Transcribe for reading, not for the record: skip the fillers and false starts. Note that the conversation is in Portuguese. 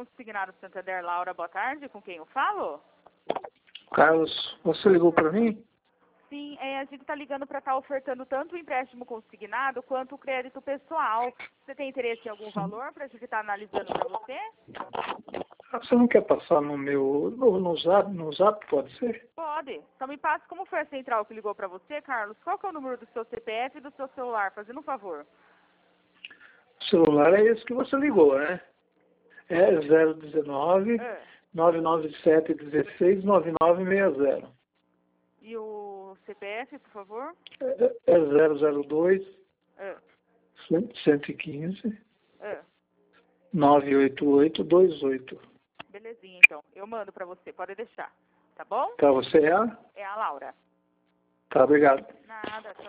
consignado Santander, Laura, boa tarde. Com quem eu falo? Carlos, você ligou para mim? Sim, a gente está ligando para estar ofertando tanto o empréstimo consignado quanto o crédito pessoal. Você tem interesse em algum valor para a gente estar analisando para você? Você não quer passar no zap, pode ser? Pode. Então me passe como foi a central que ligou para você, Carlos. Qual que é o número do seu CPF e do seu celular? Fazendo um favor. O celular é esse que você ligou, né? É 019 997 16 9960. E o CPF, por favor? É 002 É. 115 É. 98828. Belezinha, então. Eu mando para você. Pode deixar. Tá bom? Tá, você é? É a Laura. Tá, obrigado. Nada.